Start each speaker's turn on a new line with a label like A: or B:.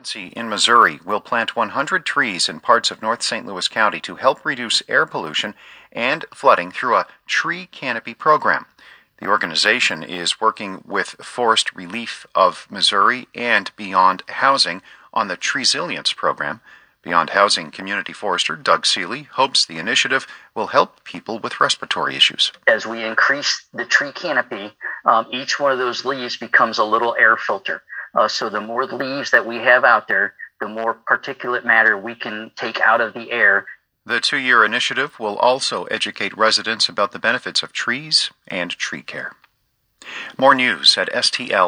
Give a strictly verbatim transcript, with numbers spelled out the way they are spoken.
A: In Missouri will plant one hundred trees in parts of North Saint Louis County to help reduce air pollution and flooding through a tree canopy program. The organization is working with Forest Relief of Missouri and Beyond Housing on the Treesilience program. Beyond Housing community forester Doug Seeley hopes the initiative will help people with respiratory issues.
B: As we increase the tree canopy, um, each one of those leaves becomes a little air filter. Uh, so the more leaves that we have out there, the more particulate matter we can take out of the air.
A: The two-year initiative will also educate residents about the benefits of trees and tree care. More news at S T L.